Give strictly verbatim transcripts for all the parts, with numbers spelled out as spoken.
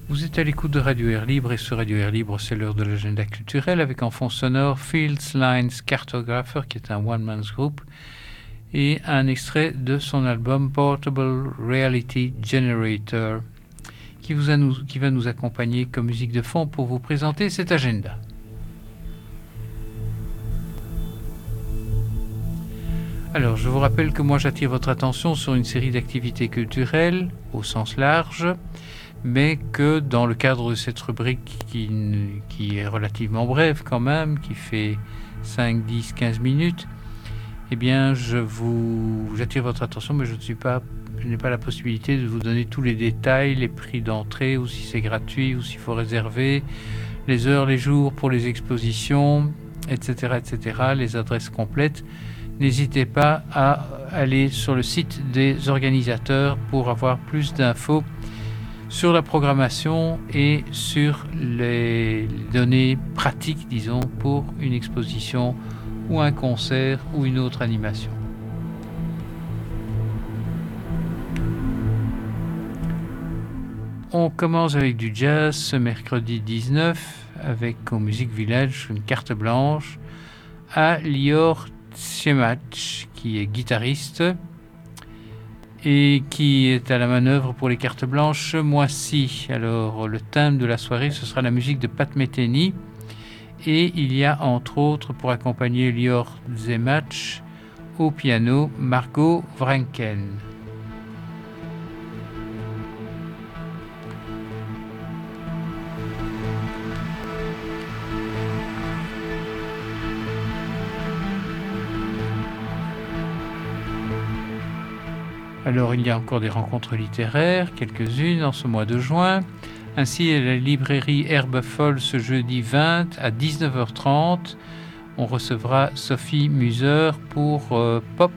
Vous êtes à l'écoute de Radio Air Libre et sur Radio Air Libre, c'est l'heure de l'agenda culturel avec en fond sonore Fields Lines Cartographer qui est un one-man's group et un extrait de son album Portable Reality Generator qui, vous a nous, qui va nous accompagner comme musique de fond pour vous présenter cet agenda. Alors, je vous rappelle que moi j'attire votre attention sur une série d'activités culturelles au sens large, mais que dans le cadre de cette rubrique qui, qui est relativement brève quand même, qui fait cinq, dix, quinze minutes, eh bien je vous j'attire votre attention, mais je ne suis pas, je n'ai pas la possibilité de vous donner tous les détails, les prix d'entrée, ou si c'est gratuit, ou s'il faut réserver, les heures, les jours pour les expositions, et cetera, et cetera, les adresses complètes. N'hésitez pas à aller sur le site des organisateurs pour avoir plus d'infos sur la programmation et sur les données pratiques, disons, pour une exposition ou un concert ou une autre animation. On commence avec du jazz ce mercredi dix-neuf avec au Music Village une carte blanche à Lior Tchemach, qui est guitariste et qui est à la manœuvre pour les cartes blanches ce mois-ci. Alors, le thème de la soirée, ce sera la musique de Pat Metheny. Et il y a, entre autres, pour accompagner Lior Tchemach, au piano, Margot Vranken. Alors, il y a encore des rencontres littéraires, quelques-unes en ce mois de juin. Ainsi, à la librairie Herbe Folle, ce jeudi vingt à dix-neuf heures trente, on recevra Sophie Muser pour euh, Pop,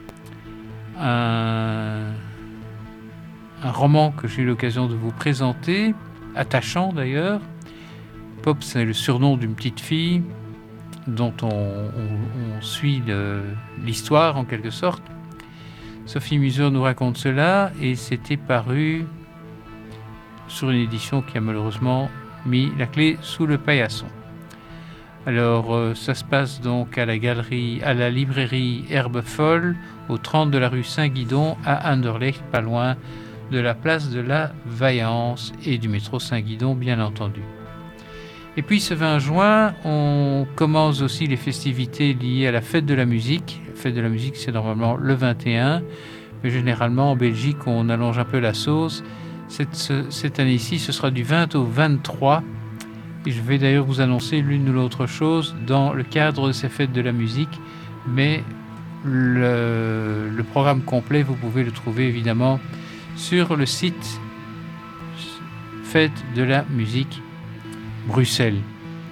un, un roman que j'ai eu l'occasion de vous présenter, attachant d'ailleurs. Pop, c'est le surnom d'une petite fille dont on, on, on suit le, l'histoire en quelque sorte. Sophie Muser nous raconte cela et c'était paru sur une édition qui a malheureusement mis la clé sous le paillasson. Alors, euh, ça se passe donc à la galerie, à la librairie Herbe Folle, au trente de la rue Saint-Guidon à Anderlecht, pas loin de la place de la Vaillance et du métro Saint-Guidon, bien entendu. Et puis ce vingt juin, on commence aussi les festivités liées à la fête de la musique. La fête de la musique, c'est normalement le vingt et un, mais généralement en Belgique, on allonge un peu la sauce. Cette, ce, cette année-ci, ce sera du vingt au vingt-trois. Et je vais d'ailleurs vous annoncer l'une ou l'autre chose dans le cadre de ces fêtes de la musique. Mais le, le programme complet, vous pouvez le trouver évidemment sur le site Fête de la musique Bruxelles.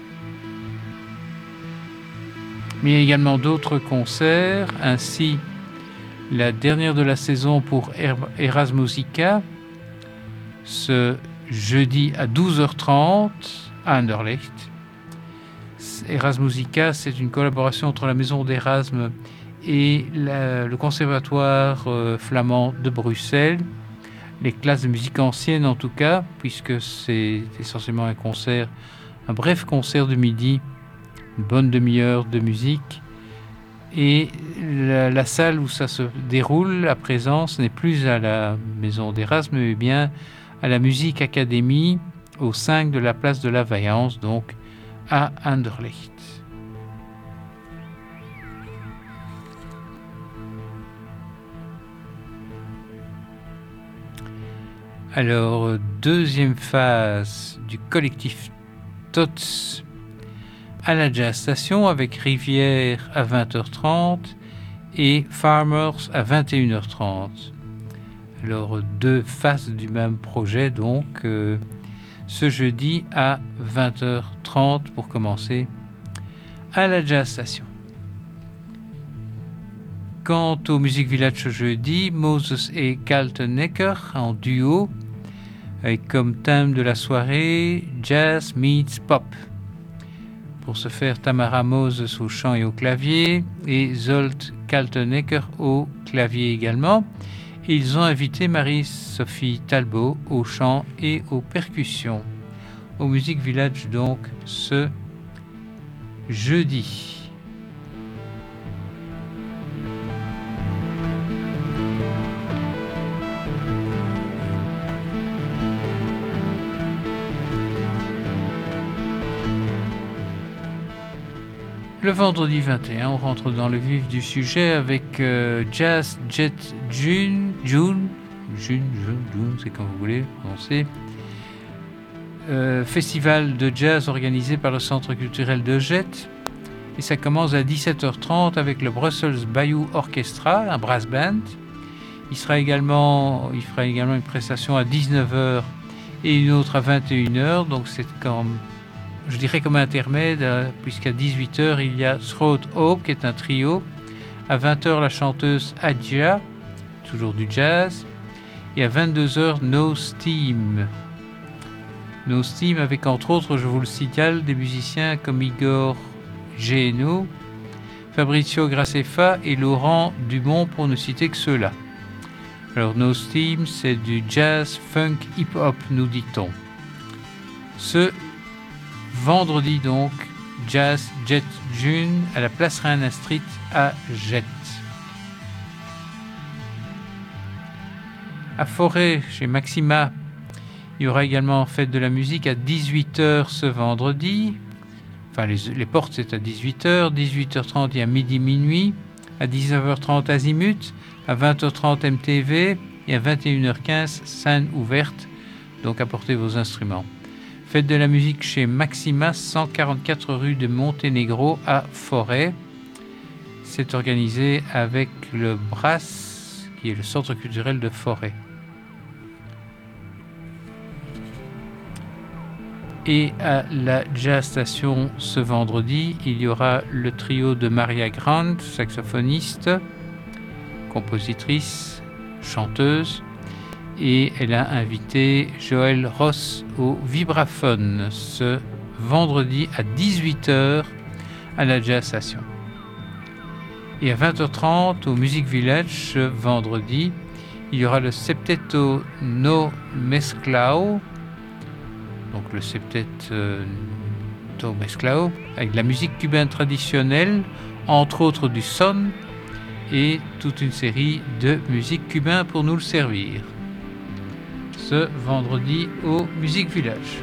Mais il y a également d'autres concerts, ainsi la dernière de la saison pour Erasmusica, ce jeudi à douze heures trente à Anderlecht. Erasmusica, c'est une collaboration entre la maison d'Erasme et la, le conservatoire euh, flamand de Bruxelles. Les classes de musique ancienne en tout cas, puisque c'est essentiellement un concert, un bref concert de midi, une bonne demi-heure de musique. Et la, la salle où ça se déroule à présent, ce n'est plus à la maison d'Erasme, mais bien à la Musique Académie, au cinq de la place de la Vaillance, donc à Anderlecht. Alors, deuxième phase du collectif T O T S à la Jazz Station avec Rivière à vingt heures trente et Farmers à vingt et une heures trente. Alors, deux phases du même projet, donc, euh, ce jeudi à vingt heures trente pour commencer à la Jazz Station. Quant au Music Village ce jeudi, Moses et Kaltenecker en duo, avec comme thème de la soirée Jazz meets Pop. Pour ce faire, Tamara Moses au chant et au clavier et Zolt Kaltenecker au clavier également. Et ils ont invité Marie-Sophie Talbot au chant et aux percussions. Au Music Village, donc, ce jeudi. Le vendredi vingt et un, on rentre dans le vif du sujet avec euh, Jazz Jet June, June, June, June, June, c'est comme vous voulez prononcer. Euh, festival de jazz organisé par le Centre culturel de Jette. Et ça commence à dix-sept heures trente avec le Brussels Bayou Orchestra, un brass band. Il sera également, il fera également une prestation à dix-neuf heures et une autre à vingt et une heures. Donc c'est comme, je dirais comme intermède, euh, puisqu'à dix-huit heures, il y a Throat Hope, qui est un trio. À vingt heures, la chanteuse Adja, toujours du jazz. Et à vingt-deux heures, No Steam. No Steam avec, entre autres, je vous le signale, des musiciens comme Igor Geno, Fabrizio Graceffa et Laurent Dumont, pour ne citer que ceux-là. Alors, No Steam, c'est du jazz, funk, hip-hop, nous dit-on. Ce vendredi donc, Jazz Jet June à la place Reina Street à Jette. À Forêt, chez Maxima, il y aura également fête de la musique à dix-huit heures ce vendredi. Enfin, les, les portes, c'est à dix-huit heures. dix-huit heures trente, il y a midi, minuit. À dix-neuf heures trente, Azimut. À vingt heures trente, M T V. Et à vingt et une heures quinze, scène ouverte. Donc, apportez vos instruments. Fête de la musique chez Maxima, cent quarante-quatre rue de Monténégro à Forêt. C'est organisé avec le Brass, qui est le centre culturel de Forêt. Et à la Jazz Station ce vendredi, il y aura le trio de Maria Grant, saxophoniste, compositrice, chanteuse. Et elle a invité Joël Ross au vibraphone ce vendredi à dix-huit heures à la Jazz Station. Et à vingt heures trente au Music Village ce vendredi, il y aura le Septeto no Mezclao, donc le Septeto no Mezclao, avec la musique cubaine traditionnelle, entre autres du son, et toute une série de musique cubaine pour nous le servir. Ce vendredi au Music Village.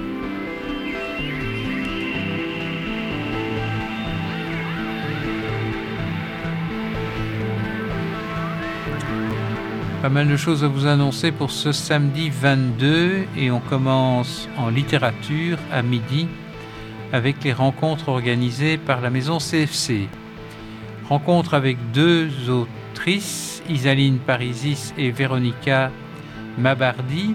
Pas mal de choses à vous annoncer pour ce samedi vingt-deux, et on commence en littérature à midi avec les rencontres organisées par la maison C F C. Rencontre avec deux autrices, Isaline Parisis et Véronica Mabardi,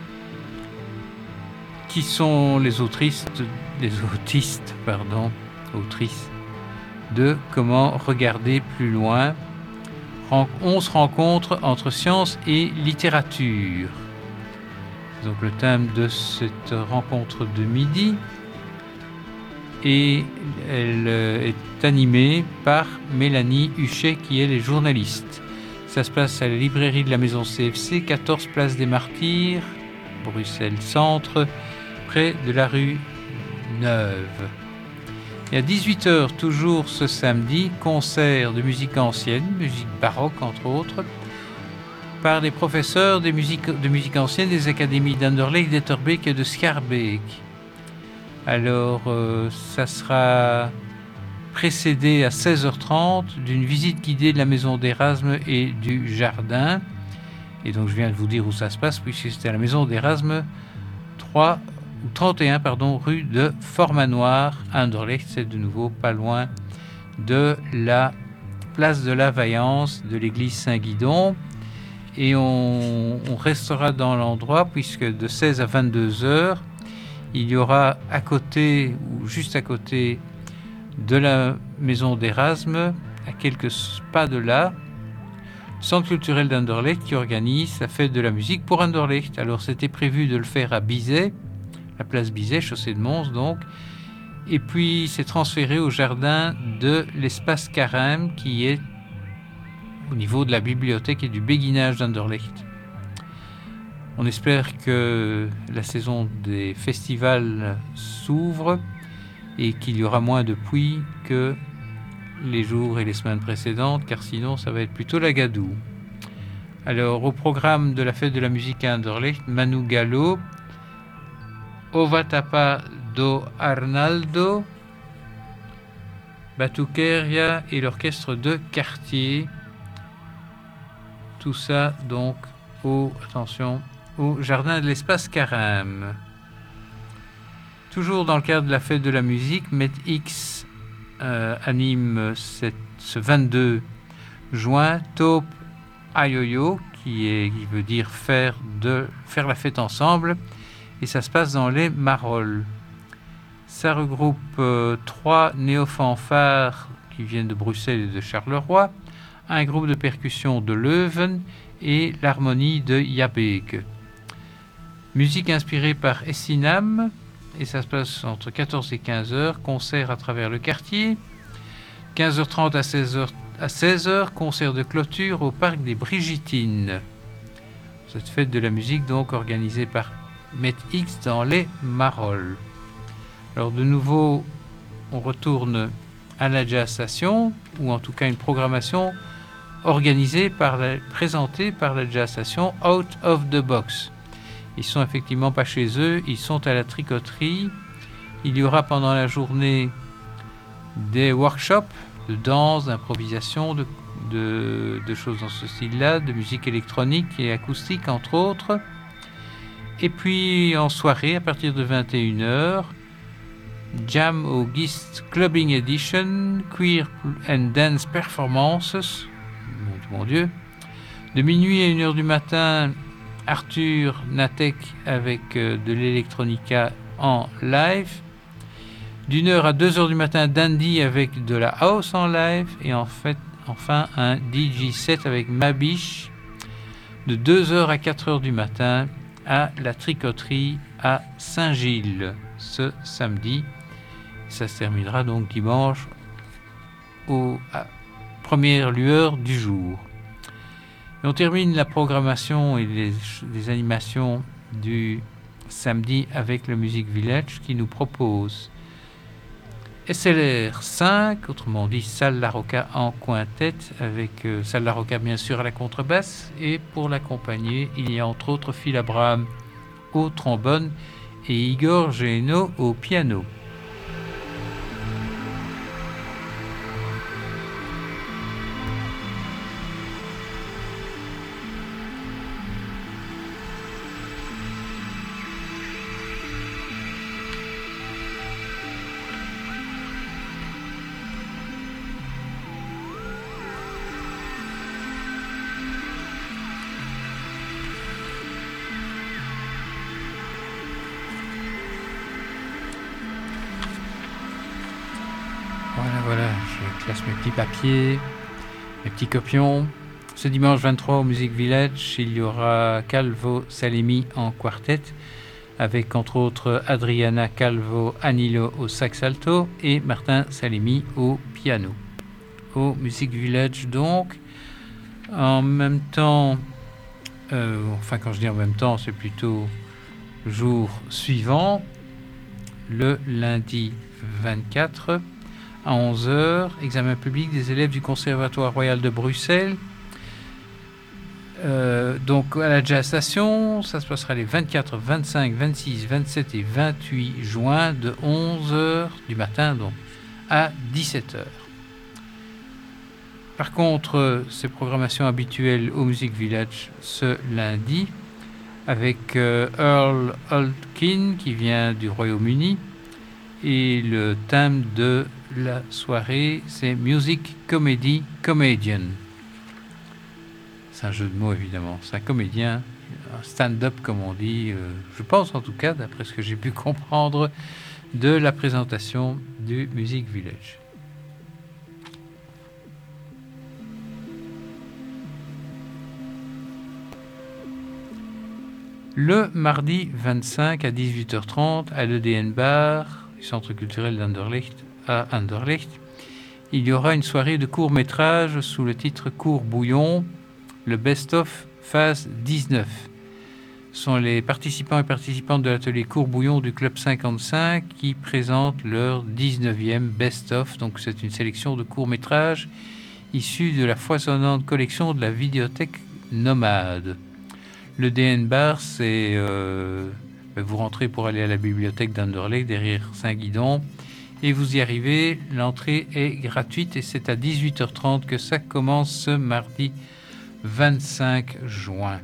qui sont les autrices, les autistes, pardon, autrices de Comment regarder plus loin. onze rencontres entre science et littérature. Donc le thème de cette rencontre de midi, et elle est animée par Mélanie Huchet, qui est les journalistes. Ça se passe à la librairie de la maison C F C, quatorze place des Martyrs, Bruxelles Centre, près de la rue Neuve. Et à dix-huit heures, toujours ce samedi, concert de musique ancienne, musique baroque entre autres, par des professeurs de musique, de musique ancienne des académies d'Anderlecht, d'Etterbeek et de Schaerbeek. Alors, euh, ça sera précédé à seize heures trente d'une visite guidée de la maison d'Erasme et du jardin. Et donc, je viens de vous dire où ça se passe, puisque c'était à la maison d'Erasme, trois ou trente et un, pardon, rue de Formanoir, à Anderlecht. C'est de nouveau pas loin de la place de la Vaillance de l'église Saint-Guidon. Et on, on restera dans l'endroit, puisque de seize à vingt-deux heures, il y aura à côté, ou juste à côté de la maison d'Erasme, à quelques pas de là, le Centre culturel d'Anderlecht qui organise la fête de la musique pour Anderlecht. Alors c'était prévu de le faire à Bizet, la place Bizet, chaussée de Mons donc, et puis c'est transféré au jardin de l'espace Carême, qui est au niveau de la bibliothèque et du béguinage d'Anderlecht. On espère que la saison des festivals s'ouvre et qu'il y aura moins de pluie que les jours et les semaines précédentes, car sinon ça va être plutôt la gadoue. Alors, au programme de la fête de la musique à Anderlecht, Manu Gallo, Ovatapa do Arnaldo, Batuqueria et l'orchestre de quartier. Tout ça donc au, attention, au jardin de l'espace Carême. Toujours dans le cadre de la fête de la musique, MetX euh, anime cette, ce vingt-deux juin Taupe Ayoyo, qui, est, qui veut dire faire, de, faire la fête ensemble, et ça se passe dans les Marolles. Ça regroupe euh, trois néo-fanfares qui viennent de Bruxelles et de Charleroi, un groupe de percussion de Leuven et l'harmonie de Jabeke. Musique inspirée par Essinam, et ça se passe entre quatorze et quinze heures, concert à travers le quartier. quinze heures trente à seize heures, à seize heures, concert de clôture au parc des Brigittines. Cette fête de la musique donc organisée par MetX dans les Marolles. Alors de nouveau, on retourne à la Jazz Station, ou en tout cas une programmation organisée par la, présentée par la Jazz Station Out of the Box. Ils sont effectivement pas chez eux, ils sont à la tricoterie. Il y aura pendant la journée des workshops de danse, d'improvisation, de, de, de choses dans ce style-là, de musique électronique et acoustique entre autres. Et puis en soirée, à partir de vingt et une heures, Jam au Gist Clubbing Edition, Queer and Dance Performances, mon, mon Dieu. De minuit à une heure du matin, Arthur Natek avec euh, de l'électronica en live. D'une heure à deux heures du matin, Dandy avec de la house en live. Et en fait, enfin, un D J set avec Mabiche de deux heures à quatre heures du matin à la tricoterie à Saint-Gilles ce samedi. Ça se terminera donc dimanche aux premières lueurs du jour. Et on termine la programmation et les, les animations du samedi avec le Music Village qui nous propose S L R cinq, autrement dit Salle La Rocca en quintet, avec euh, Salle La Rocca bien sûr à la contrebasse, et pour l'accompagner, il y a entre autres Phil Abraham au trombone et Igor Geno au piano. Voilà, voilà, je classe mes petits papiers, mes petits copions. Ce dimanche vingt-trois au Music Village, il y aura Calvo Salemi en quartet, avec entre autres Adriana Calvo Anilo au sax alto et Martin Salemi au piano. Au Music Village donc, en même temps, euh, enfin quand je dis en même temps, c'est plutôt jour suivant, le lundi vingt-quatre, à onze heures, examen public des élèves du Conservatoire Royal de Bruxelles. Euh, donc à la Jazz Station, ça se passera les vingt-quatre, vingt-cinq, vingt-six, vingt-sept et vingt-huit juin de onze heures du matin donc à dix-sept heures. Par contre, ces programmations habituelles au Music Village ce lundi avec euh, Earl Hultkin qui vient du Royaume-Uni. Et le thème de la soirée, c'est Music Comedy Comedian. C'est un jeu de mots, évidemment. C'est un comédien, un stand-up, comme on dit. Euh, je pense, en tout cas, d'après ce que j'ai pu comprendre de la présentation du Music Village. Le mardi vingt-cinq à dix-huit heures trente, à l'E D N Bar, Centre culturel d'Anderlecht, à Anderlecht, il y aura une soirée de court-métrage sous le titre Court Bouillon, le best-of phase dix-neuf. Ce sont les participants et participantes de l'atelier Court Bouillon du Club cinquante-cinq qui présentent leur dix-neuvième best-of. Donc c'est une sélection de courts-métrages issus de la foisonnante collection de la vidéothèque Nomade. Le D N Bar, c'est... Euh, vous rentrez pour aller à la bibliothèque d'Anderlecht, derrière Saint-Guidon, et vous y arrivez. L'entrée est gratuite et c'est à dix-huit heures trente que ça commence ce mardi vingt-cinq juin.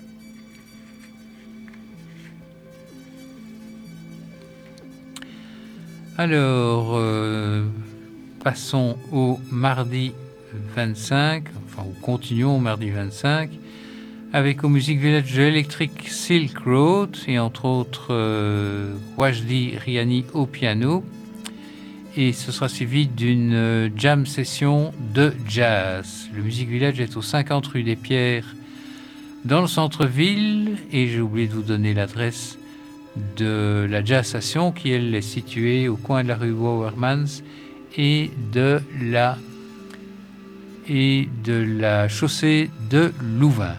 Alors, euh, passons au mardi vingt-cinq, enfin, ou continuons au mardi vingt-cinq, avec au Music Village Electric Silk Road, et entre autres euh, Wajdi Riani au piano, et ce sera suivi d'une euh, jam session de jazz. Le Music Village est au cinquante rue des Pierres, dans le centre-ville, et j'ai oublié de vous donner l'adresse de la Jazz Station, qui elle est située au coin de la rue Wouwermans et de la et de la chaussée de Louvain.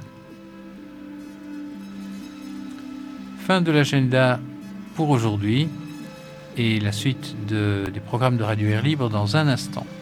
Fin de l'agenda pour aujourd'hui et la suite de, des programmes de Radio Air Libre dans un instant.